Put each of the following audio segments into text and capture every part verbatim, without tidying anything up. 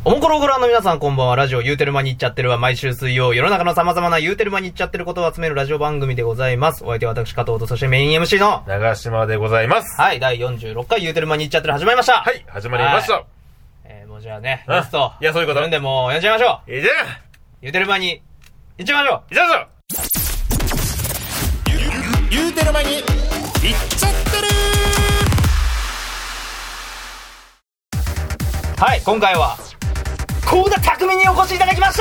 おもころをご覧の皆さんこんばんは。ラジオ言うてる間に言っちゃってるは毎週水曜、世の中の様々な言うてる間に言っちゃってることを集めるラジオ番組でございます。お相手は私加藤と、そしてメイン エムシー の長島でございます。 はい、だいよんじゅうろっかい言うてる間に言っちゃってる始まりました。 はい、始まりました。はい、 えー、もうじゃあね、ゲスト。 いや、そういうこと。 んでもうやっちゃいましょう。 いいじゃん。 言うてる間に言っちゃいましょう。 いっちゃうぞ。言うてる間に言っちゃってる。 はい、今回は幸田匠にお越しいただきました。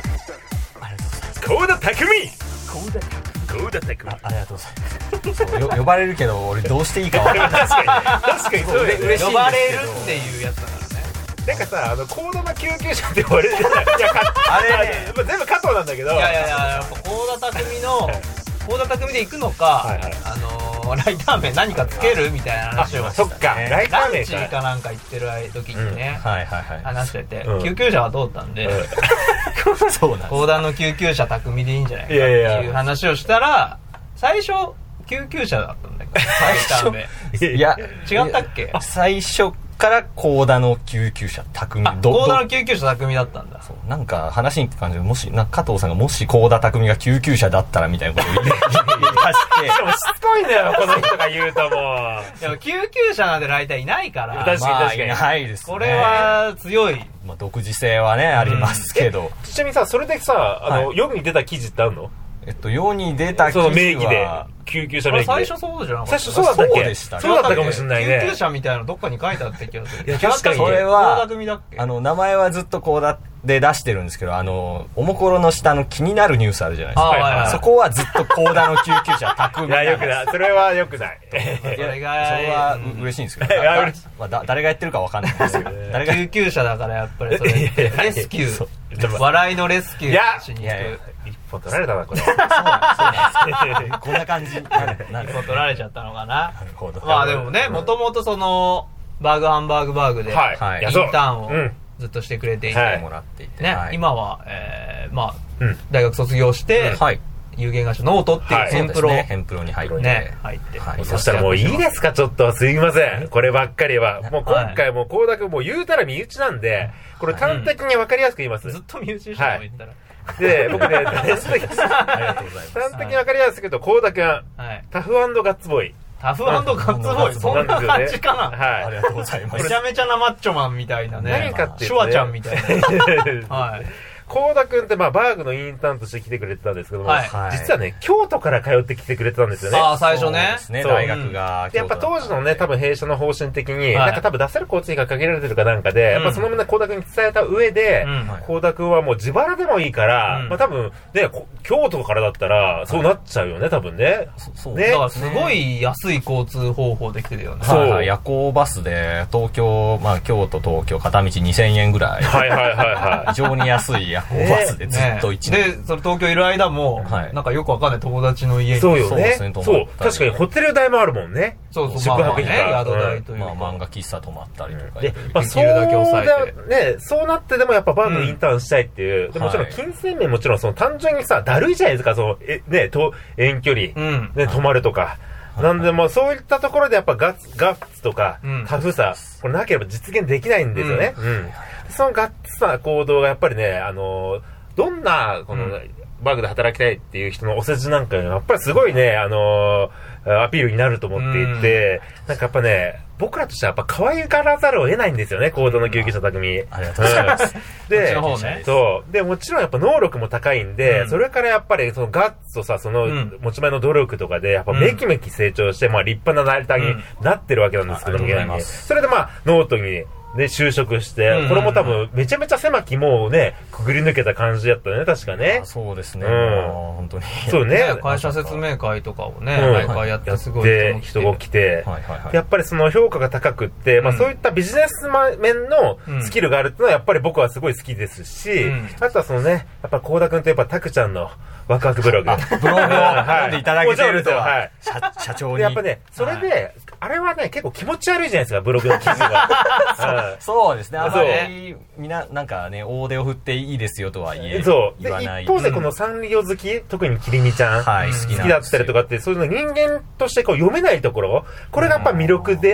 幸田匠。 幸田匠。 幸田匠。 あ、ありがとうございます。呼ばれるけど俺どうしていいか分からない。 確かに確かにそうだよね。 嬉しい呼ばれるっていうやつだからね。 なんかさ、あの幸田の救急車って呼ばれるじゃない。いや、あれ、ね、全部加藤なんだけど。 いやいやいや、やっぱ幸田匠の幸田匠で行くのか、はいはい、あのー、ライター名何かつけるみたいな話をして、ね、 そっか、ライター名かランチかなんか行ってる時にね、 うん、はいはいはい、 話してて、 うん、 救急車は通ったんで、 うん、そうなんです。 幸田の救急車匠でいいんじゃないかっていう話をしたら、最初救急車だったんだけど、ライター名。 いや違ったっけ？ 最初から幸田の救急車匠。 幸田の救急車匠だったんだ。 そうなんか話に感じで、もしなんか加藤さんがもし幸田匠が救急車だったらみたいなことを言い出してしかもしつこいんだよこの人が言うともう。 でも救急車なんてライターいないから。 確かに確かに、 まあ、ないですね。 これは強い、 まあ、独自性はね、うん、ありますけど。 ちなみにさ、それでさ、あの、はい、世に出た記事ってあるの？ えっと、世に出た記事は、その名義で、 救急車名義で。 最初そうじゃなかった。 最初そうだったっけ？ そうでしたね。 そうだったかもしれないね。 救急車みたいなのどっかに書いてあった気がする。 いや、確かに。 それは、 幸田組だっけ？ あの、名前はずっと幸田で出してるんですけど、あの、おもころの下の気になるニュースあるじゃないですか。 はいはいはい、 そこはずっと幸田の救急車匠。 いや、よくない。それはよくない。 それが、 それは嬉しいんですけど、まあ、だ誰がやってるかわかんないんですけど、誰が救急車だからやっぱりそれ、レスキュー、笑いのレスキューしに行く。 一本取られたな、これ。 そうなんです。こんな感じ。一本取られちゃったのかな。 なるほど。 まあでもね、もともとその、バーグハンバーグバーグで、インターンをずっとしてくれていて、 もらっていて、 ね、今は、えー、まあ、大学卒業して、有限会社ノートっていうヘンプロ、 ヘンプロに入って、 ね、入って。 そしたらもういいですか、ちょっと。すいません。こればっかりは。もう今回も幸田君もう言うたら身内なんで、これ端的に分かりやすく言います。 ずっと身内でしょ、言ったら。 で、僕ね、ありがとうございます。端的に分かりやすく言うと、幸田君、タフ&ガッツボーイ。 タフ&ガッツボーイ、そんな感じかな。 はい。ありがとうございます。 めちゃめちゃなマッチョマンみたいなね。 何かっていうと、 シュワちゃんみたいな。はい。 幸田くんってまあバーグのインターンとして来てくれてたんですけども、はい、実はね、京都から通ってきてくれてたんですよね。 ああ、最初ね。 そうですね、大学が。 やっぱ当時のね、多分弊社の方針的に、なんか多分出せる交通費が限られてるかなんかで、やっぱそのまま幸田くんに伝えた上で、幸田くんはもう自腹でもいいから、まあ多分ね、京都からだったら、そうなっちゃうよね、多分ね。 そうね。だからすごい安い交通方法できてるよね。 そう。夜行バスで、東京、まあ京都、東京、片道にせんえんぐらい。 はいはいはいはい。 非常に安い夜行バスでずっと一年、 ね、で、それ東京いる間も、はい、なんかよくわかんない友達の家に。 そうよね。そう、そう確かにホテル代もあるもんね。 そうそう、 宿泊費が、 まあね、宿代というか。 まあ漫画喫茶泊まったりとか。 で、まあそうだね、そうなってでもやっぱバーグのインターンしたいっていう。うん、でもちろん金銭面もちろんその単純にさ、だるいじゃないですか、その、え、ね、と、遠距離、うん、ね、泊まるとか。なんでもそういったところでやっぱガッツ、ガッツとか、うん、タフさ、これなければ実現できないんですよね。うん。うん、そのガッツな行動がやっぱりね、あのー、どんな、この、うん、バーグで働きたいっていう人のお世辞なんかやっぱりすごいね、あのー、アピールになると思っていて、うん、なんかやっぱね、僕らとしてはやっぱ可愛がらざるを得ないんですよね、幸田の救急車匠。 ありがとうございます。 で、そう。で、もちろんやっぱ能力も高いんで、うん、それからやっぱりそのガッツとさ、その持ち前の努力とかで、やっぱめきめき成長して、まあ立派なライターになってるわけなんですけども、うん、それでまあノートに、で、就職して、うんうんうん、これも多分、めちゃめちゃ狭きもうね、くぐり抜けた感じだったね、確かね。 そうですね。うん、本当に。 そうね。 会社説明会とかをね、毎回やってすごい人, 人が来て、はいはいはい、やっぱりその評価が高くって、うん、まあそういったビジネス面のスキルがあるっていうのはやっぱり僕はすごい好きですし、うん、あとはそのね、やっぱ幸田くんとやっぱタクちゃんのワクワクブログ。 ブログを読んでいただけてるとは、はい、 社, 社長に。やっぱね、それで、はい、あれはね、結構気持ち悪いじゃないですか、ブログの記事が。 そうですね。あんまり、みな、なんかね、大手を振っていいですよとは言え、 そう。 言わない。 一方でこのサンリオ好き、特にキリミちゃん、はい、好きだったりとかって、そういうの人間としてこう読めないところ、これがやっぱ魅力であって、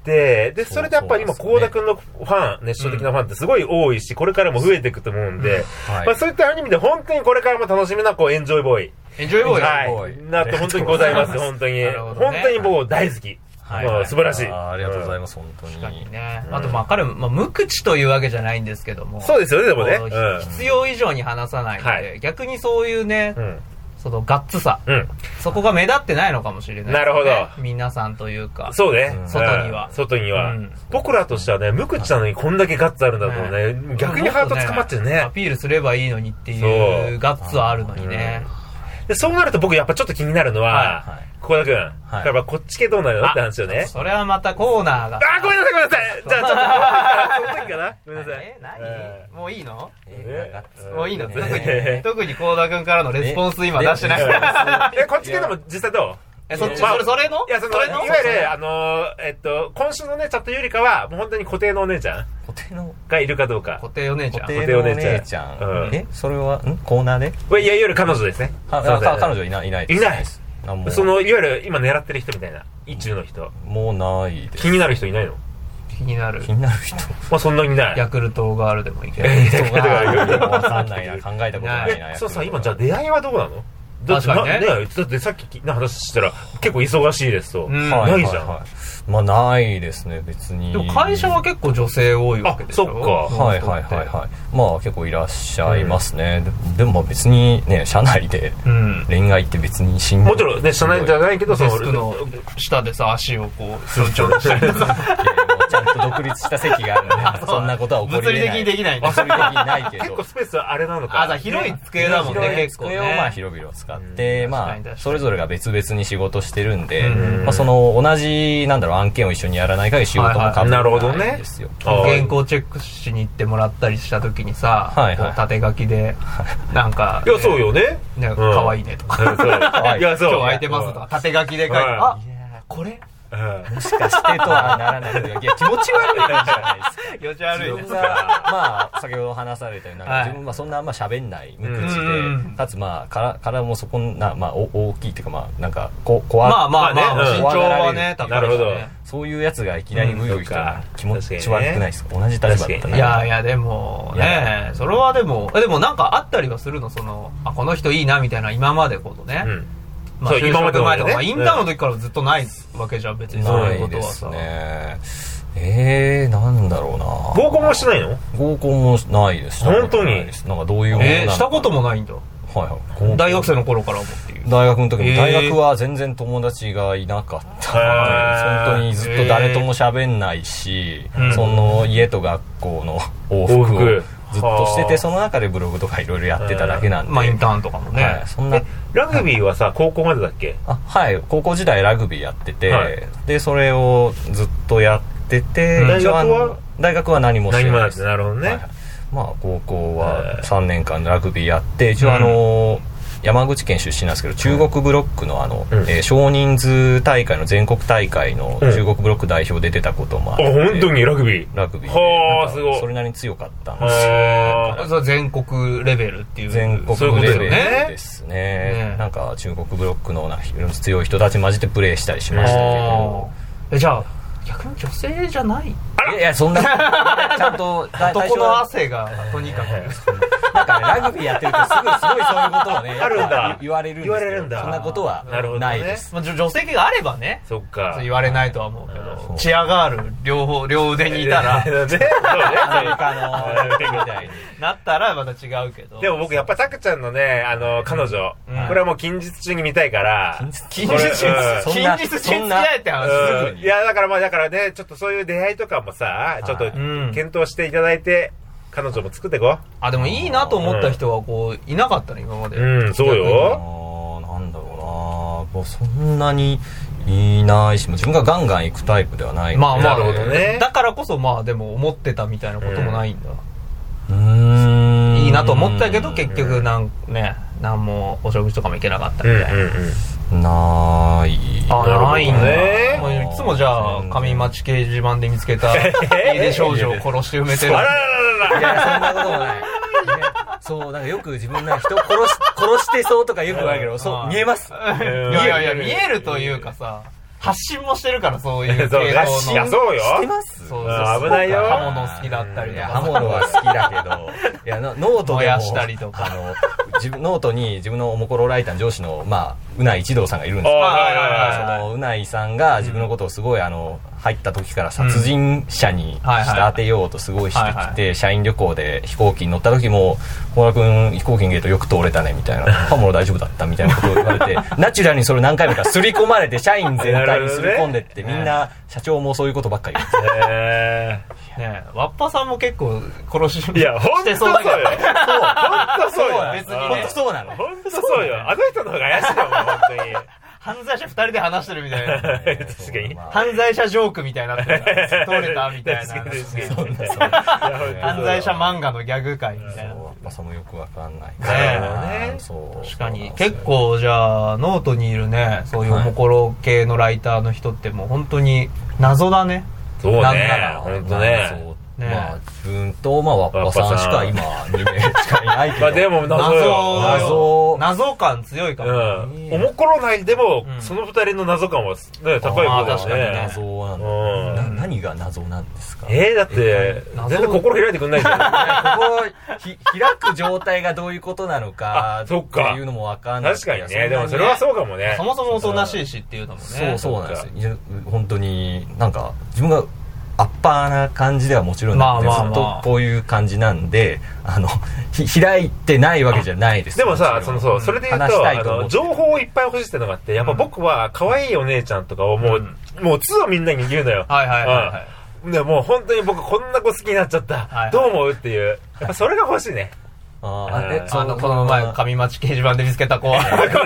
て、で、それでやっぱり今、倖田くんのファン、熱唱的なファンってすごい多いし、これからも増えていくと思うんで、まあそういった意味で本当にこれからも楽しみな、こう、エンジョイボーイ。 エンジョイボーイはい。なって本当にございます、本当に。本当に僕大好き。素晴らしい。 ありがとうございます、本当に。 確かにね。あと、まあ彼も、まあ無口というわけじゃないんですけども。 そうですよね、でもね。 必要以上に話さないので、逆にそういうね、そのガッツさ、 うん、 そこが目立ってないのかもしれない、ね。 なるほど。 皆さんというか。 そうね。 外には。 外には、うん。僕らとしてはね、無口なのにこんだけガッツあるんだとね、ね逆にハート捕まっちゃうね。 アピールすればいいのにっていうガッツはあるのにね。 で、そうなると僕やっぱちょっと気になるのは、倖田くん。はい。やっぱこっち系どうなるのって話よね。 それはまたコーナーが。 あ、ごめんなさいごめんなさい。じゃあちょっと、その時かなごめんなさい。 え、何もういいのもういいの特に、特に倖田くんからのレスポンス今出してない。 え、こっち系でも実際どうえ、そっち、それ、それのいや、その、いわゆる、あの、えっと、今週のね、チャットゆりかは、もう本当に固定のお姉ちゃん固定のがいるかどうか。 固定お姉ちゃん。 固定お姉ちゃん。え、それは、んコーナーでいや、いわゆる彼女ですね。 彼女いない、いないです。 いない。その、いわゆる今狙ってる人みたいな。意中の人。 もうないです。 気になる人いないの気になる。 気になる人。 まあそんなにない。 ヤクルトガールでもいける。 ヤクルトガールわかんないな。考えたことないな。 そうさ、今じゃあ出会いはどうなの確かにね。 だってさっきの話したら結構忙しいですと。ないじゃん。 まあないですね、別に。 でも会社は結構女性多いわけでしょ。 そっか。 はいはいはいはい。まあ結構いらっしゃいますね。でも別にね、社内で恋愛って別にしんどい。 もちろんね、社内じゃないけど、 デスクの下でさ、足をこう、ちょんちょんしたりとか。 ちゃんと独立した席があるので、そんなことは起こり得ない。 物理的にできないんだ。物理的にないけど。 結構スペースはあれなのか。 あ、じゃあ広い机だもんね、結構ね。 机をまあ広々使って、まあ、それぞれが別々に仕事してるんで、まあその同じ、なんだろう、案件を一緒にやらない限り仕事も被らないんですよ。 原稿チェックしに行ってもらったりした時にさ、縦書きで、なんか、 いや、そうよね。 可愛いねとか。 いや、そう。 今日空いてますとか、縦書きで書いて、あ、これもしかしてとはならないけど、いや、気持ち悪いじゃないですか。 気持ち悪いですか。まあ、先ほど話されたように、自分はそんなあんま喋んない無口で、かつまあ、体もそこな、まあ、大きいっていうか、まあ、なんか、こう、怖まあまあまあ、身長はね、 なるほど。 そういうやつがいきなり無理か気持ち悪くないですか。同じ立場だったら。 いやいや、でも、ね、それはでも、でもなんかあったりはするの、その、あ、この人いいな、みたいな、今までことね。まあ、就職前とか、インターンの時からずっとないわけじゃん、別にそういうことはさ。 ええー、なんだろうな。 合コンもしないの？ 合コンもないです。 本当に？ なんかどういうものなのか。 えー、したこともないんだ。 はいはい。 大学生の頃から思っている。 大学の時も、大学は全然友達がいなかった。本当にずっと誰とも喋んないし、その家と学校の往復をずっとしてて、その中でブログとかいろいろやってただけなんで。 まあインターンとかもね。 そんな。 ラグビーはさ、高校までだっけ？ あ、はい。高校時代ラグビーやってて、で、それをずっとやってて、 大学は大学は何もしてないです。 なるほどね。 まあ、高校はさんねんかんラグビーやって、一応あの、山口県出身なんですけど、中国ブロックのあの、え少人数大会の全国大会の中国ブロック代表で出たこともあって。 あ、本当にラグビーラグビー。 はあ、すごい。 それなりに強かったんですよ。全国レベルっていう。 全国レベルですね。なんか中国ブロックの強い人たち混じってプレーしたりしましたけど。 え、じゃあ、逆に女性じゃない？ いやいや、そんな、ちゃんと、 男の汗が、とにかく。 なんかね、ラグビーやってるとすごい、すごいそういうことをね、 あるんだ。 言われるんですけど。言われるんだ。そんなことはないです。 女性があればね。 そっか。 言われないとは思うけど、チアガール、両方、両腕にいたら、アメリカの、みたいになったらまた違うけど。 でも僕やっぱタクちゃんのね、あの、彼女、これはもう近日中に見たいから、 近日中近日中付き合えって話すぐに。 いや、だからまあ、だからね、ちょっとそういう出会いとかもさ、ちょっと検討していただいて、彼女も作っていこう。 あ、でもいいなと思った人はこう、いなかったね、今まで。 うん、そうよ。 ああ、なんだろうな。もうそんなにいないし、自分がガンガン行くタイプではない。 まあまあ、ね。だからこそまあ、でも思ってたみたいなこともないんだ。 うーん。 いいなと思ったけど、結局なんね、なんもお食事とかも行けなかったみたいな。 ない。 あ、ないんだね。いつもじゃあ、上町掲示板で見つけた家出少女を殺して埋めてる。 あらららら。 いや、そんなこともない。そう、なんかよく自分が人殺し、殺してそうとかよく言われるけど、そう、見えます。 いやいや、見えるというかさ、 発信もしてるから、そういう系の。 発信そうよ。 してます。 そうそう。 危ないよ。 刃物好きだったりとか。 刃物は好きだけど、いや、ノートでも、 燃やしたりとか。 あの、自分、ノートに自分のおもころライターの上司の、まあ、うない一郎さんがいるんですよ。その、うないさんが自分のことをすごい、あの、入った時から殺人者に仕立てようとすごいしてきて、社員旅行で飛行機に乗った時も、小田君飛行機にゲートよく通れたねみたいな、刃物大丈夫だったみたいなことを言われて、ナチュラルにそれ何回もかすり込まれて、社員全体にすり込んでって、みんな社長もそういうことばっかり言って。 ねえ、ワッパさんも結構殺しいや、ほんとそうよ。そう、ほんとそうよ。 別にほんとそうなの。 ほんとそうよ。あの人の方が怪しいよ、ほんとに。 犯罪者二人で話してるみたいな。 確かに。 犯罪者ジョークみたいになってる。通れたみたいな。犯罪者漫画のギャグ界みたいな。 ワッパさんもよくわかんない。 ねえ。確かに。結構じゃあ、ノートにいるね、そういうおもころ系のライターの人ってもう本当に謎だね。 そうね。ほんとね。 まあ、自分と、まあ、ワッパさんしか今、にめいしかいないけど。まあ、 でも謎よ。 謎。謎感強いかも。 おもころ内でも、その二人の謎感はね、高い方だよね。 謎なんだ。何が謎なんですか？ え、だって、全然心開いてくんないじゃん。 ここ、開く状態がどういうことなのか、っていうのもわかんない。 確かにね。でもそれはそうかもね。 そもそもおとなしいしっていうのもね。 そう、そうなんですよ。本当に、なんか、自分が、アッパーな感じではもちろんなくて、ずっとこういう感じなんで、あの、開いてないわけじゃないです。 でもさ、そのそう、それで言うと、あの、情報をいっぱい欲しいってのがあって、やっぱ僕は可愛いお姉ちゃんとかをもう、もうつをみんなに言うのよ。 はいはいはい。 でもう本当に僕こんな子好きになっちゃった。どう思うっていう。やっぱそれが欲しいね。 ああ、え、その、この前、上町掲示板で見つけた子は。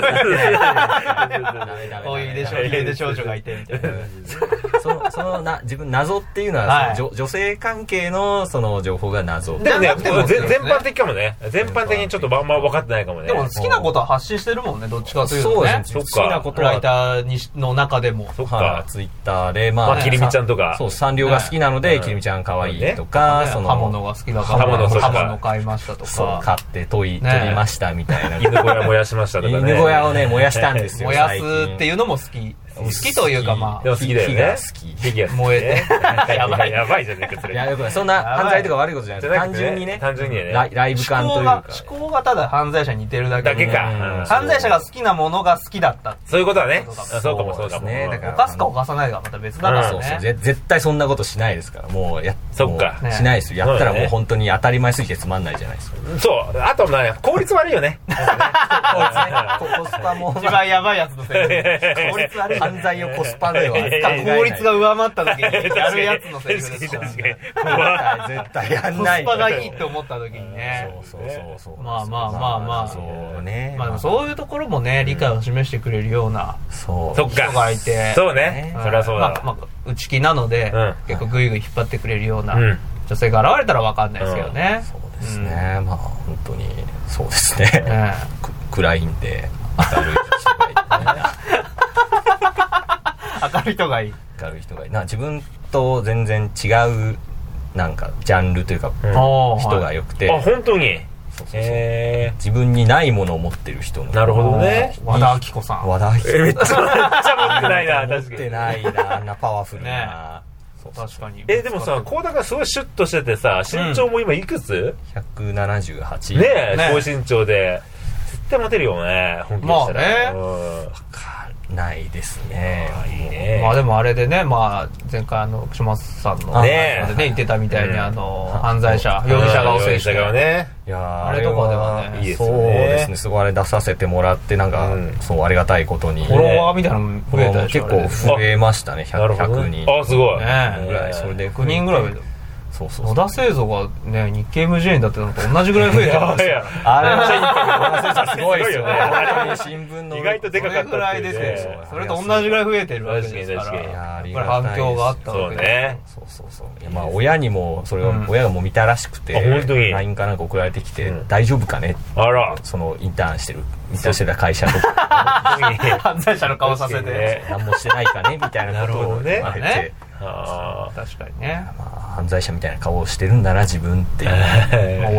こういうでしょ、家出少女がいて、みたいな。 その、その、な、自分、謎っていうのは、女性関係の、その、情報が謎。 でもね、全般的かもね。全般的にちょっとあんま分かってないかもね。 でも、好きなことは発信してるもんね、どっちかというとね。 そうですね。好きなことは。 ライターの中でも。 そっか。 ツイッターで、まあ、 きりみちゃんとか。 そう、サンリオが好きなので、きりみちゃん可愛いとか、 その、刃物が好きだから、刃物買いましたとか。 買って研い、取りましたみたいな。 犬小屋燃やしましたとかね。 犬小屋をね、燃やしたんですよ。 燃やすっていうのも好き。好きというかまあ。 でも好きだよね。 好き。 燃えて。やばい。やばいじゃねえか、それ。 いや、よくない。そんな犯罪とか悪いことじゃなくて、単純にね。 単純にね。 ライブ感というか。 思考がただ犯罪者に似てるだけ。 だけか。 犯罪者が好きなものが好きだった。 そういうことだね。そうかもそうかも。 犯すか犯さないがまた別だからね。 絶対そんなことしないですから。もう、やっそっか。 しないですよ。やったらもう本当に当たり前すぎてつまんないじゃないですか。 そう。あとね、効率悪いよね。 コスパも。 一番やばいやつのせい。効率悪い。 犯罪をコスパでは。 効率が上回った時にやるやつのセリフですからね。 絶対やんない。 コスパがいいって思った時にね。 そうそうそう。 まあまあまあまあ。 そうね。 まあでもそういうところもね、理解を示してくれるような人がいて。 そうね。そりゃそうだ。 まあ、内気なので、結構グイグイ引っ張ってくれるような女性が現れたらわかんないですけどね。 そうですね。まあ本当に、そうですね。暗いんで、明るい人がいて。 明るい人がいい。 明るい人がいい。な、自分と全然違う、なんか、ジャンルというか、人が良くて。 あ、本当に自分にないものを持ってる人の。 なるほどね。 和田アキ子さん。 和田アキ子さん。 めっちゃ、めっちゃ持ってないな、確かに。 持ってないな、あんなパワフルな。 確かに。 え、でもさ、コーダがすごいシュッとしててさ、身長も今いくつ ? ひゃくななじゅうはち。 ねえ、高身長で。絶対モテるよね、本気でしたら。 まあね。 ないですね。 いいね。 まあでもあれでね、まあ前回あの、串松さんのね、でね、言ってたみたいにあの、犯罪者、容疑者が容疑者がね。 いやあれとかではね、 いいですね。そうですね、すごいあれ出させてもらって、なんか、そう、ありがたいことに。 フォロワーみたいなの増えたでしょ。 結構増えましたね、ひゃくにん。 あ、すごい。 ねぐらい、それで。 ひゃくにんぐらい増えた。 そうそう。 野田製造がね、日経 エムジェー にだってのと同じぐらい増えてるんですよ。 あれめっちゃいい野田製造すごいですよね。新聞の。 意外とでかかった。 それぐらい出て、それと同じぐらい増えてるわけですから。やっぱり反響があったわけです。 そうね。 そうそうそう。まあ親にも、それを親がもう見たらしくて、 本当にライン かなんか送られてきて、大丈夫かねあら。 そのインターンしてる、インターンしてた会社とか。 犯罪者の顔させて。 何もしてないかねみたいなことを言われて。 あ確かにね、 まあ、犯罪者みたいな顔をしてるんだな自分っていう、 まあ、親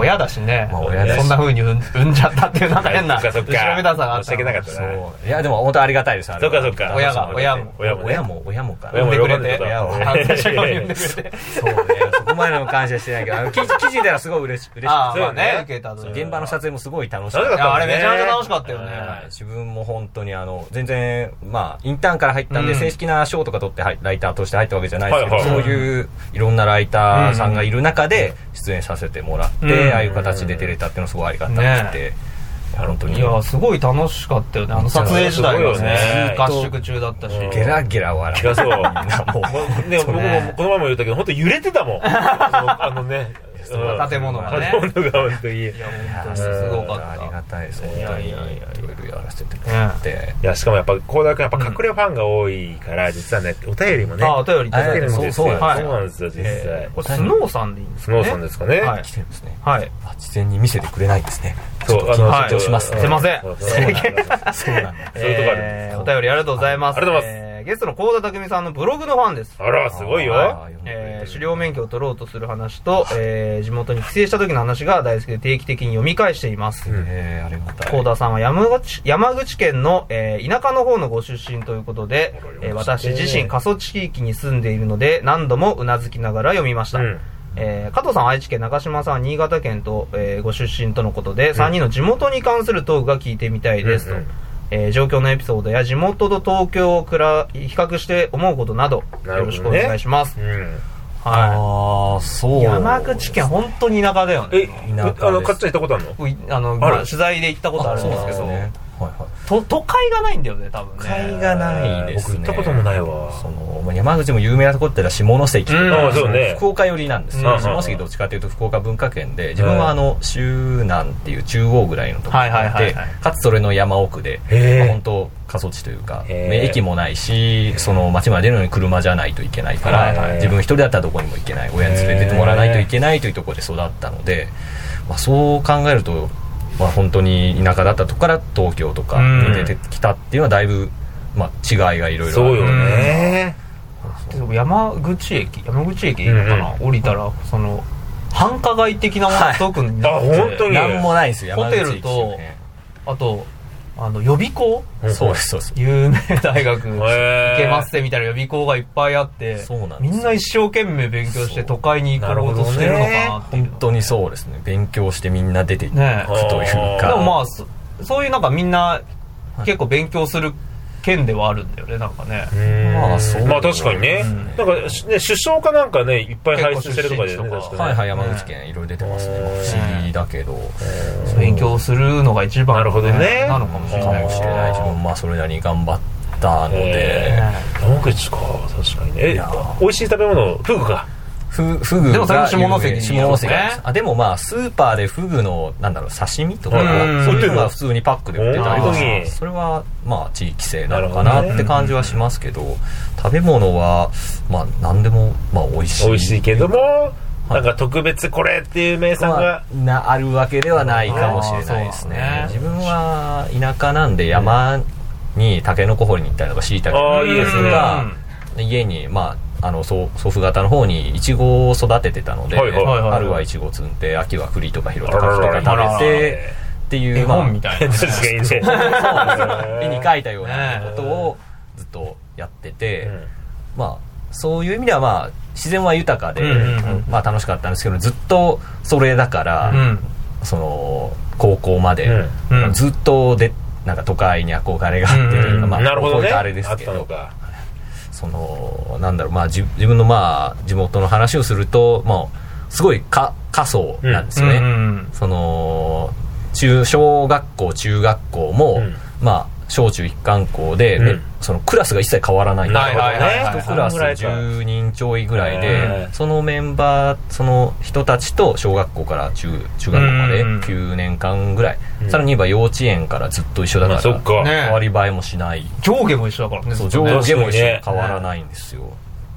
親だしね、 まあ親だしそんな風に産んじゃったっていうなんか変なそっかそっか後ろめたさがあった。 申し訳なかったな。 そういやでも本当ありがたいです。 そっかそっか。 親が親も親も親も親もか産んでくれて、 親を反省者が産んでくれて、 そうね、そこまでの感謝してないけど、あの記事記事ではすごい嬉し嬉しああい。 まあね、受けたと。 現場の撮影もすごい楽しかった。 いやあれめちゃめちゃ楽しかったよね。 自分も本当にあの全然まあインターンから入ったんで正式な賞とか取ってライターとして入ったわけじゃないですけど、そういういろんなライターさんがいる中で出演させてもらって、ああいう形で出れたっていうのすごいありがたくて。本当にいやすごい楽しかったよね、あの撮影自体がね、合宿中だったしゲラゲラ笑う。いやそうもうね、僕もこの前も言ったけど本当揺れてたもん。あのね、 建物がね、 建物が本当に、いや本当すごかった。 ありがたいです本当に。いろいろやらせてもらって、 いやしかもやっぱ倖田君やっぱ隠れファンが多いから実はねお便りもね、 あお便りいただいてそうそうなんですよ実際。 これスノーさんでいいんですかね。 スノーさんですかね。 来てるんですね。 はい。 事前に見せてくれないんですね。 そうあの緊張しますね。 すいません。 そうなんだ。 そうなんだ。 そういうとこあるんです。 お便りありがとうございます。 ありがとうございます。 ゲストの倖田來未さんのブログのファンです。 あらすごいよ。 えー、狩猟免許を取ろうとする話と、えー、地元に帰省した時の話が大好きで定期的に読み返しています。 えー、ありがたい。 倖田さんは山口、山口県の、えー、田舎の方のご出身ということで、えー、私自身過疎地域に住んでいるので何度もうなずきながら読みました。うんえー、加藤さんは愛知県、中島さんは新潟県と、えー、ご出身とのことで、うん、さんにんの地元に関するトークが聞いてみたいですと、うんうんえー、状況のエピソードや地元と東京を比較して思うことなどよろしくお願いします、ねうん、はい、 ああそう山口県本当に田舎だよね。 え田舎あのかっちゃん行ったことあるの？あの、まあ、取材で行ったことあるんですけど、ねはいはい、と都会がないんだよね多分ね。 都会がないですね。 僕行ったこともないわ。 その山口も有名なところってのは下関とか、 うんそうね、 福岡寄りなんですよ、うん、下関どっちかというと福岡文化圏で自分はあの周南っていう中央ぐらいのところでかつそれの山奥で、まあ、本当過疎地というか駅もないしその町まで出るのに車じゃないといけないから自分一人だったらどこにも行けない親に連れてってもらわないといけないというところで育ったので、まあ、そう考えるとまあ、本当に田舎だったとこから東京とかに出てきたっていうのはだいぶ、まあ、違いがいろいろある。 そうよね。 山口駅山口駅かな、うんうん、降りたらその繁華街的なものが特になってて、はい、あ本当になんもないですよ。 ホテルとあとあの予備校、 そうですそうです。 有名大学行けますってみたいな予備校がいっぱいあって、そうなんです。みんな一生懸命勉強して都会に行こうとしてるのかなっていう。 本当にそうですね。勉強してみんな出ていくというか、ね、 でもまあ そ, そういうなんかみんな結構勉強する県ではあるんだよねなんかね。 まあそうまあ確かにね、うん、なんかね首相かなんかねいっぱい輩出してるとかでね確かね。 はいはい山口県いろいろ出てますね。不思議だけど勉強するのが一番、ね、 なるほどねなのかもしれないしれない自分まあそれなりに頑張ったので。 山口か確かにね。え美味しい食べ物フグか。 フ, フグがでもそれも下関に下関ですあでもまあスーパーでフグのなんだろう刺身とかそういうのが普通にパックで売ってたりとかそれはまあ地域性なのかなって感じはしますけど、ね、食べ物はまあ何でもまあ美味しい美味しいけどもなんか特別これっていう名産が、 まあ、なあるわけではないかもしれないですね。ね自分は田舎なんで山にタケノコ掘りに行ったりとか椎茸とかいいですが家にまああの祖父方の方にイチゴを育ててたので、はいはいはいはい、春はイチゴ摘んで秋は栗とか拾って柿とか食べてっていう絵本みたいな確かにね絵に描いたようなことをずっとやってて、うん、まあそういう意味ではまあ自然は豊かで、うんうんうん、まあ楽しかったんですけどずっとそれだから、うん、その高校まで、うん、ずっとでなんか都会に憧れがあって、うんうん、まあなるほどねあれですけどそのなんだろうまあ自分のまあ地元の話をするとまあすごいか過疎なんですよね、うんうんうん、その中小学校中学校も、うん、まあ小中一貫校で、ねうん、そのクラスが一切変わらないんですよね。一クラスじゅうにんちょいぐらいでそのメンバーその人たちと小学校から中中学校まできゅうねんかんぐらい、うん、さらに言えば幼稚園からずっと一緒だから、まあ、変わり映えもしない、 上下も一緒だからね。 そう上下も一緒変わらないんですよ。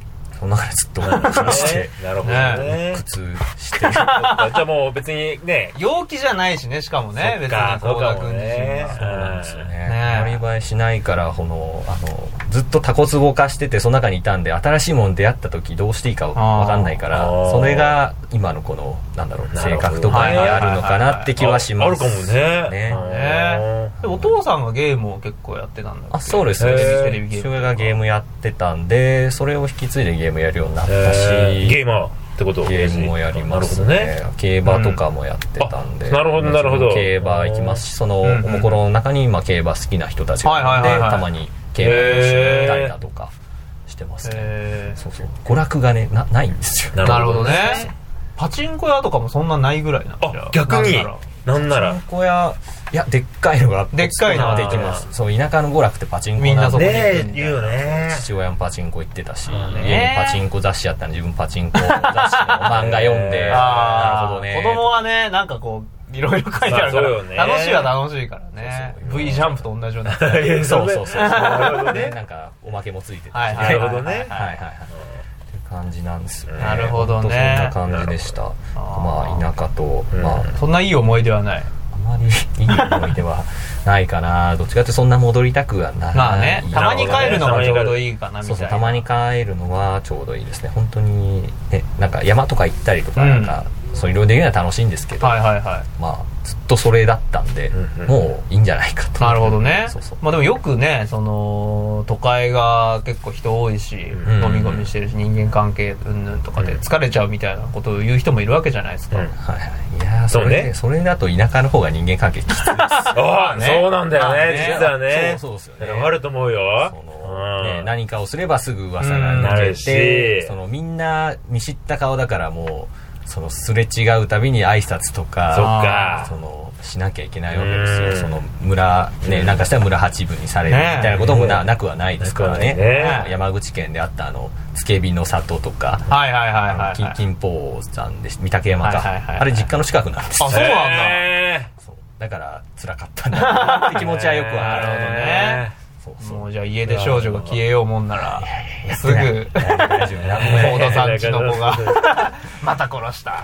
その中でずっと暮らしてなるほどね苦痛してじゃあもう別にね陽気じゃないしねしかもね別にそうかもねそうなんですよねアリバイしないからこのあのずっとタコツボ化しててその中にいたんで新しいもの出会った時どうしていいか分かんないからそれが今のこのなんだろう性格とかにあるのかなって気はします。 あるかもね。 ねお父さんがゲームを結構やってたんだっけ？ あ、そうですね。テレビゲーム。父親がゲームやってたんでそれを引き継いでゲームやるようになったしゲーマーってことゲームもやりますね。競馬とかもやってたんで、 なるほどなるほど。 競馬行きますしそのおもころの中に競馬好きな人たちがいるんでたまに競馬をしったりだとかしてますね。そうそう娯楽がね な, ないんですよ。 なるほどね。パチンコ屋とかもそんなないぐらいなあ逆になんならパチンコ屋いやでっかいのがでっかいのできますそう田舎の娯楽ってパチンコみんなそこに行くんだよね父親もパチンコ行ってたし、ね、パチンコ雑誌やったんで自分パチンコ雑誌の漫画読んでなるほどね子供はねなんかこういろいろ書いてあるから、まあね、楽しいは楽しいからねそうそう V ジャンプと同じようなそうそうそうそうなんかおまけもついててなるほどねはいはいはい感じなんですよね。 なるほどね。 そんな感じでした。まあ田舎と、 うん、 まあそんないい思い出はない。 あまりいい思い出はないかな。どっちかってそんな戻りたくはない。 まあね。たまに帰るのがちょうどいいかなみたいな。 そうそうたまに帰るのはちょうどいいですね。本当にねなんか山とか行ったりとかなんか、うん、そういろいろできるのは楽しいんですけど、 はいはいはい。 まあずっとそれだったんで、うんうん、もういいんじゃないかと。 なるほどね。 そうそうまあでもよくねその都会が結構人多いし、うん、ゴミゴミしてるし人間関係うんぬんとかで疲れちゃうみたいなことを言う人もいるわけじゃないですか。うん、 はいはい。いやそれねそれだと田舎の方が人間関係きついです。 ああ、ね、そうなんだよね、ね実はね。 そうそうですよね。 あると思うよ。 その、うんね、何かをすればすぐ噂が抜けて、そのみんな見知った顔だからもうそのすれ違うたびに挨拶とか、 そっかそのしなきゃいけないわけですよ。その村ねなんかしたら村八分にされるみたいなことも な,、ね、なくはないですからね。ね山口県であったあのつけびの里とか、 はいはいはいはい、 はい、金峰山で御嶽山か、はいはいはいはい、あれ実家の近くなんですよ。 あそうなんだ。 そうだから辛かったなって気持ちはよくわかる。 なるほどね。そうそうもうじゃあ家出少女が消えようもんならすぐ大田さんちの子がまた殺した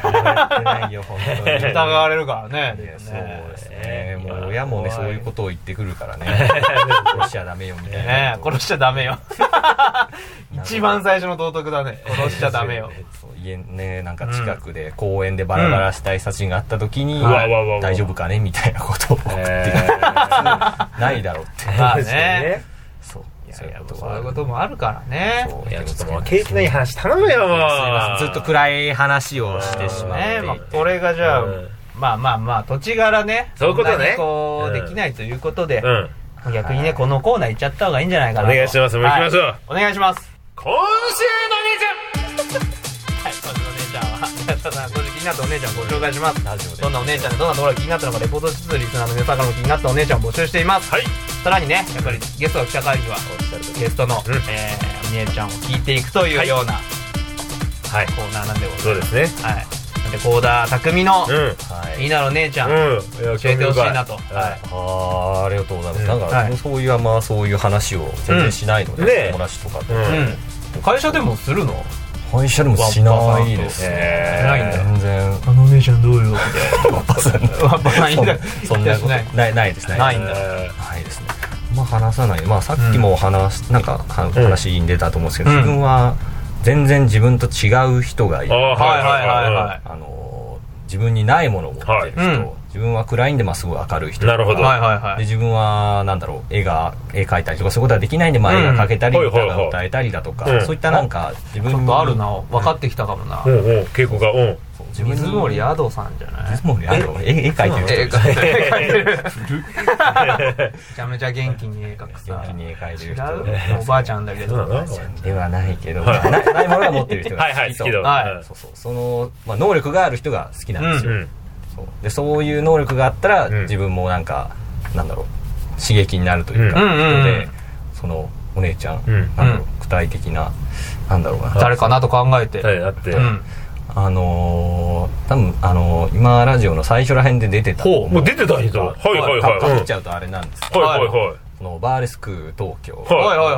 疑われるからね。 そうですね。もう親もねそういうことを言ってくるからね殺しちゃダメよみたいなね殺しちゃダメよ一番最初の道徳だね殺しちゃダメよ家ねなんか近くで公園でバラバラしたい写真があった時に、うん、大丈夫かねみたいなことを言ってないだろうってまあねそういやいやそういうこともあるからね。 いやちょっともう景気のいい話頼むよもうずっと暗い話をしてしまってね、まあ、これがじゃあ、うん、まあまあまあ土地柄ねそういうことねこうできないということで、うん、逆にねこのコーナー行っちゃった方がいいんじゃないかなと。 お願いします。もう行きましょう、はい、 お願いします。 今週の姉ちゃんはい今週の姉ちゃんは今週気になったお姉ちゃんをご紹介します。どんなお姉ちゃんでどんなところが気になったのかレポートしつつリスナーの皆さんからも気になったお姉ちゃんを募集しています。 はいさらにねやっぱりゲストが来た回にはゲストの、うんえー、お姉ちゃんを聞いていくというような、はい、コーナーなんでございます。 そうですね。 はい。なんで幸田匠の、うん、いいなの姉ちゃん、うん、教えてほしいなと。はい、 ああありがとうございます。うん、なんか、はい、そういうまあそういう話を全然しないので、うんね、友達とかと、 うん、会社でもするの？ 会社でもしないですね。 ないんだ。 全然あの姉ちゃんどうよみたいな。 ワッパさん。 ワッパさんいいんだ。 そんなことないないですね。 ないんだ。 ないですね。まあ話さない。まあさっきも話、うん、なんか話に出たと思うんですけど、うん、自分は全然自分と違う人がいる。 はいはいはいはい。 あの自分にないものを持ってる人。はいうん自分は暗いんでまあすごい明るい人。 なるほど。 はいはいはい。 で自分はなんだろう絵が絵描いたりとかそういうことはできないんでまあ絵が描けたり歌が歌えたりだとか、うん、そういったなんか自分にちょっとあるな分かってきたかもな。 うんうん傾向がうん。 水森アドさんじゃない？ 水森アド絵絵描いてる。 絵描いてる。めちゃめちゃ元気に絵描くさ。 元気に絵描いてる人。おばあちゃんだけど。 おばあちゃんではないけどないものが持ってる人が好きと。 はいそうそうそのまあ能力がある人が好きなんですよ。そうでそういう能力があったら、うん、自分もなんかなんだろう刺激になるというか、うん、人で、うん、そのお姉ちゃん、うん、なんだろう具体的ななんだろうな誰かなと考えて、 はい、あって、うん、 あのー、多分あのー、今ラジオの最初ら辺で出てたほうもう出てた人はいはいはいかぶっちゃうとあれなんですけど、 はいはいはいこのバーレスク東京はいはいはい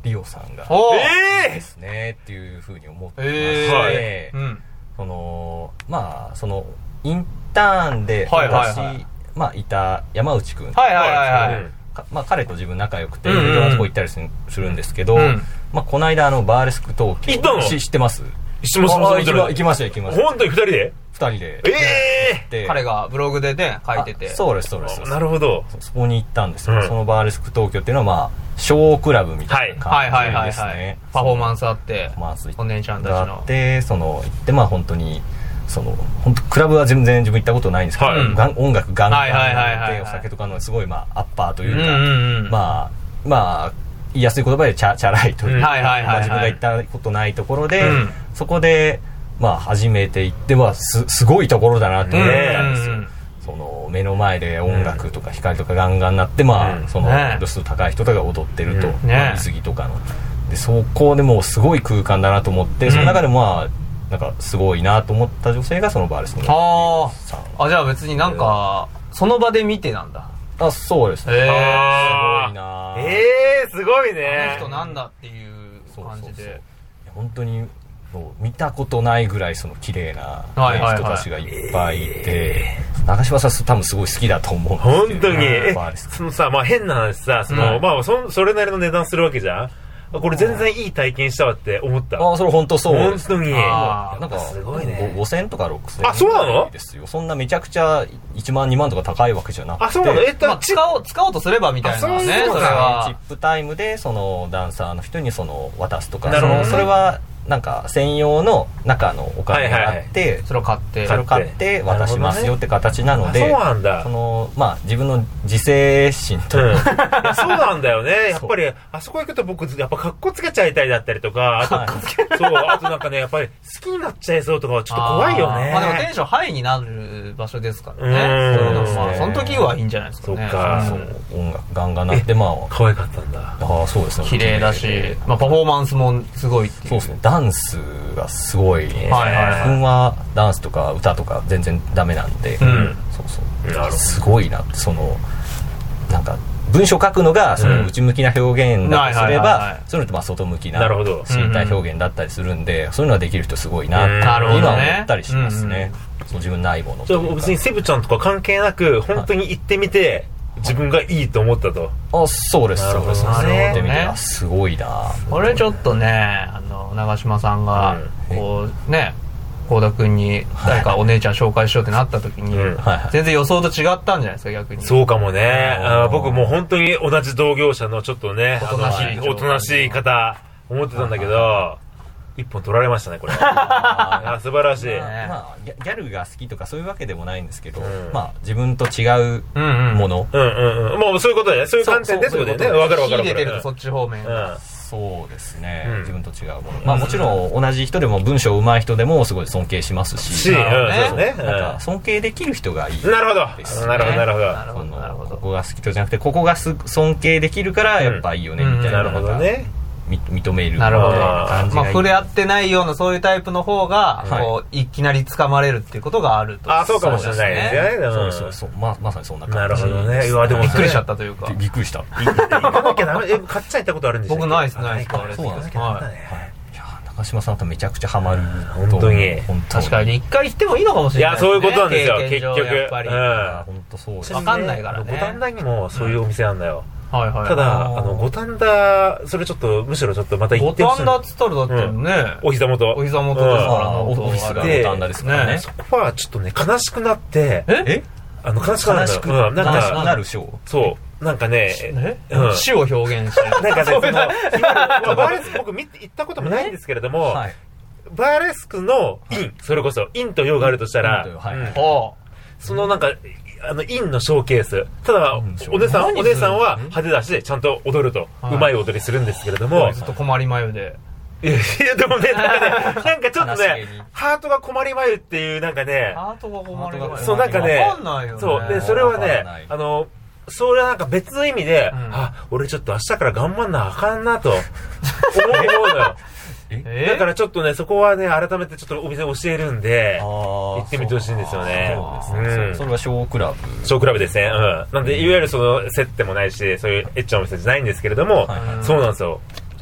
リオさんがええですねっていうふうに思ってまして、 えーうん、 そのまあそのインターンではいはいはい私、まあ、いた山内くん、 はいはいはいはい、 まあ、彼と自分仲良くていうんうんろんなとこ行ったりするするんですけど、 うんまあ、この間あのバーレスク東京行ったのし知ってます？ 知ってますあ行きま行きました行きました本当に二人で二人でええ彼がブログでね書いててそうですそうですなるほどそこに行ったんですよ、 うん、 そのバーレスク東京っていうのはまあショークラブみたいなはいはい感はいはいじですねパフォーマンスあってパフォーマンスお姉ちゃんたちのがあってその行ってまあ本当にその本当クラブは全然自分行ったことないんですけど、 はいがん音楽ガンガンはいはいはいはいでお酒とかのすごいまあアッパーというか、 うんうんうん、 まあまあ言いやすい言葉でチャチャラいというか、 はいはいはいはいまあ、自分が行ったことないところで、 うん、 そこでまあ初めて行ってはすすごいところだなと思ったんですよ、 うんうんうん、 その目の前で音楽とか光とかガンガンなってまあ、うん、その度数高い人とかが踊ってると、 うんまあ、水着とかのでそこでもうすごい空間だなと思って、うん、その中でまあなんかすごいなと思った女性がそのバーレスクのさんあじゃあ別になんかその場で見てなんだあそうですね、 えー、 すごいなええー、すごいねあの人なんだっていう感じでそうそうそう本当にもう見たことないぐらいその綺麗な人たちがいっぱいいて、えー、長嶋さん多分すごい好きだと思うんですけど本当にえそのさ、まあ、変な話さその、うん、まあ、そ, それなりの値段するわけじゃんこれ全然いい体験したわって思った。 ああ、それ本当そうです。 本当に。 なんか、 すごいね。 ごせんとかろくせんあ、そうなのですよ。そんなめちゃくちゃいちまんにまんとか高いわけじゃなくて。 あ、そうなのえっと、 まあ、使おう、使おうとすればみたいなね。それは。 チップタイムで、その、ダンサーの人にその、渡すとか。なるほど。それは、なんか専用の中のお金があって、はいはいはい、 それを買ってそれを買って渡しますよって形なので、 ね、そうなんだそのまあ自分の自制心と、うん、いやそうなんだよねやっぱりあそこ行くと僕やっぱ格好つけちゃいたいだったりとかあと、はい、そうあとなんかねやっぱり好きになっちゃいそうとかはちょっと怖いよねまあでもテンションハイになる場所ですからねそうですね、まあ、その時はいいんじゃないですかねそっかそう音楽ガンガンなってまあ可愛かったんだあそうですね綺麗だし、まあ、パフォーマンスもすごいっていうそうですねダンスがすごい、ね、 はいはいはい、 自分はダンスとか歌とか全然ダメなんで、 うん、 そうそうすごいなってそのなんか文章書くのがその内向きな表現だとすればそういうのってまあ外向きな身体表現だったりするんで、うん、そういうのができる人すごいなって今思ったりしますね、うんうん、そう自分ないものというか別にセブちゃんとか関係なく本当に行ってみて自分がいいと思ったとあそうですそうですなるほどねすごいなこれちょっとねあの長嶋さんがこうね倖田君に誰かお姉ちゃん紹介しようってなった時に、うん、全然予想と違ったんじゃないですか逆にそうかもねあ僕もう本当に同じ同業者のちょっとねおとなしいおとなしい方思ってたんだけど一本取られましたねこれあ素晴らしい、 まあ、ギャルが好きとかそういうわけでもないんですけど、うん、まあ自分と違うものうんうんうんもうそういうことだよそういう観点でってことだよね分かる分かる秀でてるとそっち方面、うんそうですね、うん、自分と違うもの、まあ、もちろん同じ人でも文章上手い人でもすごい尊敬しますし、 うん、そうね、なんか尊敬できる人がいいです、 ね、なるほどなるほどなるほどなるほどなるほどここが好きとじゃなくてここが尊敬できるからやっぱいいよね、うん、みたいな、 なるほどね認めるなるほど感じがいい、 まあ、触れ合ってないようなそういうタイプの方が、はい、こういきなり掴まれるっていうことがあるとあそうかもしれないですよねそうそうそうままさにそんな感じなるほどねうわでもびっくりしちゃったというかびっくりした行かなきゃダメえ買っちゃいたことあるんでしょ僕ないですないですかそうなんですか長嶋さんとめちゃくちゃハマる本当に確かに一回行ってもいいのかもしれないいやそういうことなんですよ結局やっぱり本当そう分かんないからね五反田にもそういうお店なんだよはいはい、 ただあの五反田それちょっとむしろちょっとまた行ってほしい五反田っつったらだってね、うん、 お膝元お膝元ですから、うん、 オフィスが五反田ですからねそこはちょっとね悲しくなってええあの悲しくなる悲しく、うん、なんか悲しくなるショーそうなんかねうん、死を表現してなんかねそのバーレスク僕行ったこともないんですけれども、はい、バーレスクの陰、はい、それこそ陰と陽があるとしたら、はいうん、そのなんかあの陰のショーケースただ、うん、お姉さんお姉さんは派手だしちゃんと踊ると、はい、うまい踊りするんですけれどもずっと困り眉でいやいやでもねなんかねなんかちょっとねハートが困り眉っていうなんかねハートが困り眉そうなんかね分かんないよねそうでそれはねあのそれはなんか別の意味で、うん、あ俺ちょっと明日から頑張んなあかんなと思うのよえだからちょっとねそこはね改めてちょっとお店教えるんで行ってみてほしいんですよねそうですね、うん、それはショークラブショークラブですねうんなんでいわゆるその接点もないしそういうエッチなお店じゃないんですけれども、はい、そうなんですよ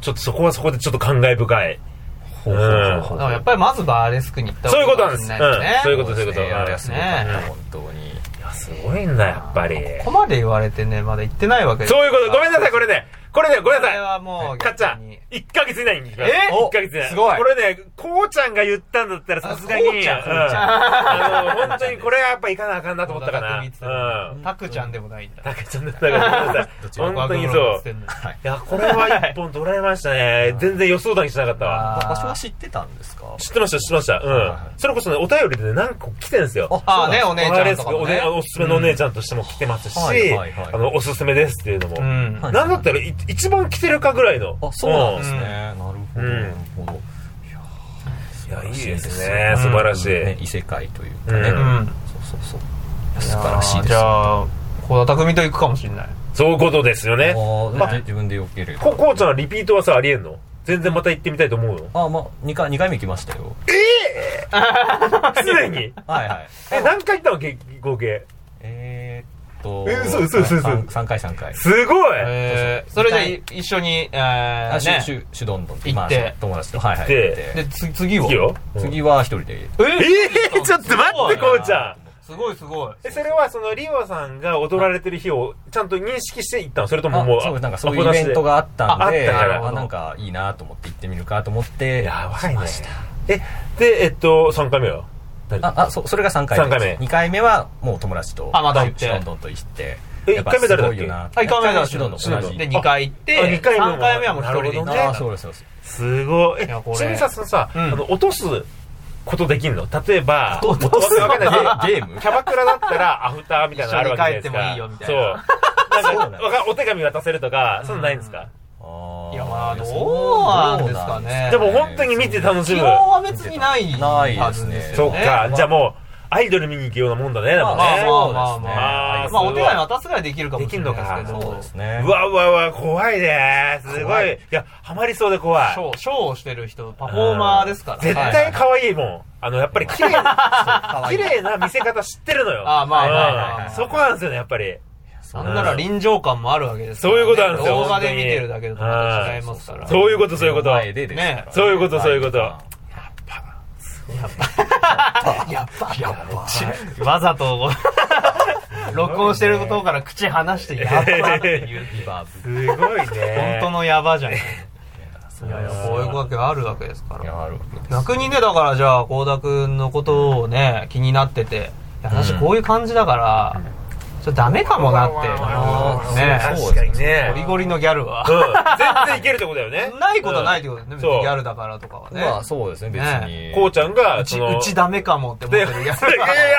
ちょっとそこはそこでちょっっと感慨深い。 うん、やっぱりまずバーレスクに行った方がいいですね。 そういうことなんです。うん、そういうこと、そういうこと。 やりやすいね、本当に。いや、すごいんだ、やっぱり。 ここまで言われてね、まだ行ってないわけです。 そういうこと、ごめんなさい、これね。これね、ごめんなさい。 これはもう、 かっちゃん、いっかげつ以内に行きます。 え ?いっかげつ以内。 すごい。 これね、こうちゃんが言ったんだったらさすがに。こうちゃん、こうちゃん。あの、本当にこれはやっぱ行かなあかんなと思ったかな。 うん。タクちゃんでもないんだ。 タクちゃんだったから、ごめんなさい。本当にそう。いや、これは一本取られましたね。全然予想だにしなかったわ。 場所は知ってたんですか？ 知ってました、知ってました。うん。それこそね、お便りでね、何個来てんですよ。 ああね、お姉ちゃんとかもね。 おすすめのお姉ちゃんとしても来てますし、あの、おすすめですっていうのも。なんだったら一番来てるかぐらいの。 そうなんですね。なるほど。なるほど。 いや、いいですね。素晴らしい。 異世界というかね。そうそうそう。素晴らしいです。 じゃあ、小田匠と行くかもしれない。 そういうことですよね。 自分でよければ。 こうちゃんはリピートはさ、ありえんの？全然また行ってみたいと思うよ。 あ、まあ、にかい、にかいめ行きましたよ。 ええすでにはいはい。 え、何回行ったの合計？ えーっと。 え、そうそうそうそう。 さんかいさんかい。 すごいえー、それじゃ一緒に、えー、ね。シュ、シュドンドン行って。 友達と。はいはい。 で、次は次は一人で。 ええちょっと待って、こうちゃん。 すごいすごい。 え、それはそのリオさんが踊られてる日をちゃんと認識して行ったの？それとももう、 そう、なんかそういうイベントがあったんで、あ、なんかいいなと思って行ってみるかと思って、 やばいね。え、で、えっと、さんかいめは？ あ、あ、そ、それがさんかいめ。 さんかいめ。 にかいめはもう友達と、 あ、まだ行って。 シュドンドンと行って。 え、いっかいめ誰だっけ？ あ、いっかいめだ、シュドンドン。で、にかい行って、さんかいめはもう一人で行って。 あ、そうです、そうです。 すごい。え、ちなみにさ、そのさ、あの、落とすことできんの？例えば、わかんないゲームキャバクラだったらアフターみたいなのあるわけじゃないですか。 一緒に帰ってもいいよみたいな。そう。なんか、お手紙渡せるとか、そういうのないんですか？ いや、まあ、どうなんですかね。 でも本当に見て楽しむ。 基本は別にないはずですよね。そっか。じゃあもう、アイドル見に行くようなもんだね、でもね。 まあまあまあまあ。まあ、お手紙渡すぐらいできるかもしれないですけど。 そうですね。 うわうわうわ、怖いね。すごい。いや、ハマりそうで怖い。 ショー、ショーをしてる人、パフォーマーですから。 絶対可愛いもん。あの、やっぱり綺麗な、綺麗な見せ方知ってるのよ。 ああ、まあまあ。 そこなんですよね、やっぱり。 なんなら臨場感もあるわけですから。そういうことなんですよ。 動画で見てるだけとまた違いますから。 そういうこと、そういうこと。そういうこと、そういうこと。やっぱ。やっぱ。やっぱ。わざと、録音してることから口離して、やっぱって言う。 すごいね。 本当のヤバじゃん。いやいや、こういうわけがあるわけですから。逆にね、だからじゃあ、倖田くんのことをね、気になってて、私こういう感じだから、ちょっとダメかもなって。 ね、確かにね。 ゴリゴリのギャルは。 全然いけるってことだよね。 ないことはないってことだよね。ギャルだからとかはね。 まあそうですね、別に。 こうちゃんが、 うち、うちダメかもって思ってるギャル。 いやいや、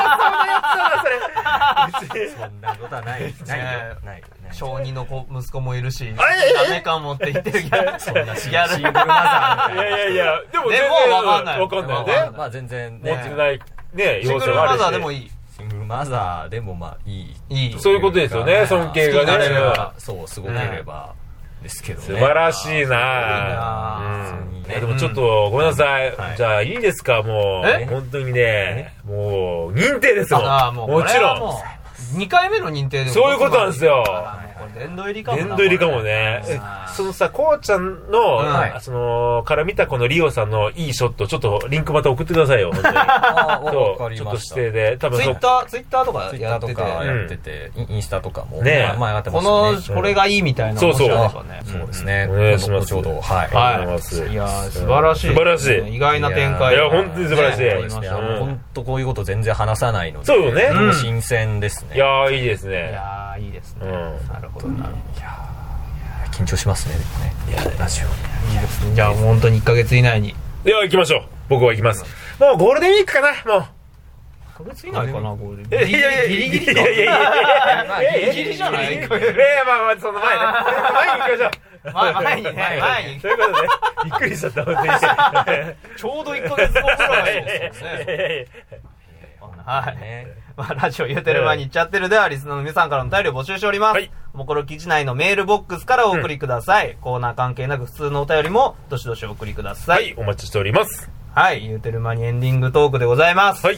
そんなことはない。ないない。 小二の子、息子もいるし、ダメかもって言ってるギャル。そんなギャル。シングルマザー。 いやいやいや、でも全然わかんない。 わかんないね。 まあ全然持ってない、ね、 シングルマザーでもいい。 シングルマザーでもまあいい。 いい。 そういうことですよね、尊敬がね。 そう、すごければ。ですけどね。 素晴らしいなぁ。でもちょっと、ごめんなさい。じゃあ、いいですか、もう。本当にね、もう、認定ですもん。もちろん。 にかいめの認定でそういうことなんですよ。 殿堂入りかも。 殿堂入りかもね。そのさ、こうちゃんの、その、から見たこのリオさんのいいショット、ちょっとリンクまた送ってくださいよ、本当に。そう、ちょっと指定で。多分ツイッター、ツイッターとかやってて、やってて、インスタとかも。 ねまあやってますね。この、これがいいみたいな。 そうそう。 そうですね。 お願いします。 ちょうど、はい。 はい。いや素晴らしい。 素晴らしい。 意外な展開。 いや、本当に素晴らしい。 本当こういうこと全然話さないので。 そうよね。 新鮮ですね。 いやいいですね。 いやいいですね。なるほど、なるほど。 緊張しますね、でもね。いや、ラジオ。 いいですね。じゃあ、本当にいっかげつ以内に。 では、行きましょう。僕は行きます。もうゴールデンウィークかな、もう。いっかげつ以内かな、ゴールデンウィーク。 いやいや、ギリギリか。いやいやいやギリギリじゃない？いやいや、 まあまあ、その前ね。前に行きましょう。 前にね、前に。 そういうことで、びっくりしちゃった、本当に。 ちょうどいっかげつごぐらいですね。はい。まあ、ラジオ言うてる前に言っちゃってるでは、リスナーの皆さんからのお便りを募集しております。はい。もころ記事内のメールボックスからお送りください。うん、コーナー関係なく普通のお便りも、どしどしお送りください。 はい、お待ちしております。 はい、言うてる間にエンディングトークでございます。 はい。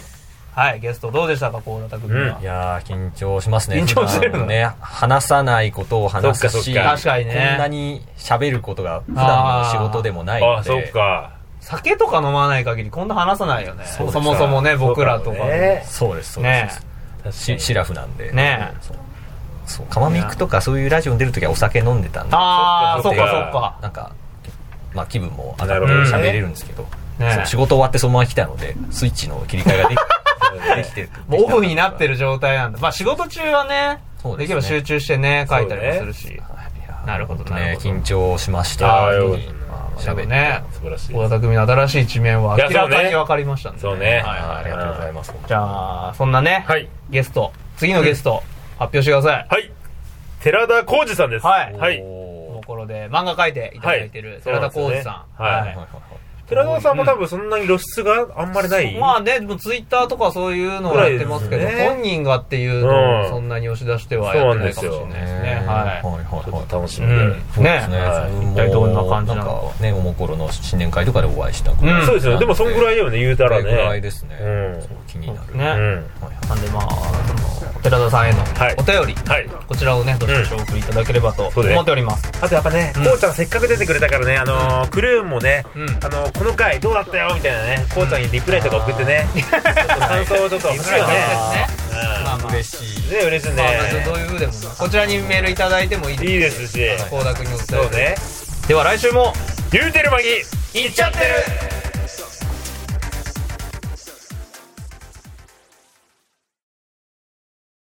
はい、ゲストどうでしたか、倖田匠は。 いやー、緊張しますね。 緊張してるのね。話さないことを話すし、 確かにね。 こんなに喋ることが普段の仕事でもないので。 あ、そうか。 酒とか飲まない限りこんな話さないよね。そもそもね、僕らとか。 そうです、そうです。シラフなんで。 ねえ。そう、カマミクとかそういうラジオに出るときはお酒飲んでたんで。 ああ、そっかそっか。 なんか、まあ気分も上がって喋れるんですけど、仕事終わってそのまま来たので、スイッチの切り替えができて、できてる。 もうオフになってる状態なんだ。まあ仕事中はね、できれば集中してね、書いたりもするし。なるほどね。 緊張しました。 喋るね。倖田匠の新しい一面は明らかに分かりましたね。 そうね。 ありがとうございます。 じゃあ、そんなね、ゲスト、次のゲスト、発表してください。 はい。寺田浩二さんです。 はい。 はい。 この頃で漫画描いていただいてる寺田浩二さん。はい。 寺田さんも多分そんなに露出があんまりない。 まあね、ツイッターとかそういうのをやってますけど、本人がっていうのをそんなに押し出してはやってないかもしれないですね。はい。 ちょっと楽しみで。 ね。一体どんな感じなのか。 ね、おもころの新年会とかでお会いしたそうですよ。でもそんぐらいよね、言うたらね。 ぐらいですね。気になる。 ね。なんでまあ、寺田さんへのお便り、こちらをね、どしどしお送りいただければと思っております。 あとやっぱね、こうちゃんせっかく出てくれたからね、あの、クルーンもね、あの、この回どうだったよみたいなね、こうちゃんにリプライとか送ってね、感想をちょっと欲しいよね。 嬉しい。 ね、嬉しいね。 どういう風でも、こちらにメールいただいてもいいですし、 いいですし、 倖田君にお伝え。では来週も、 言うてる間に、 いっちゃってる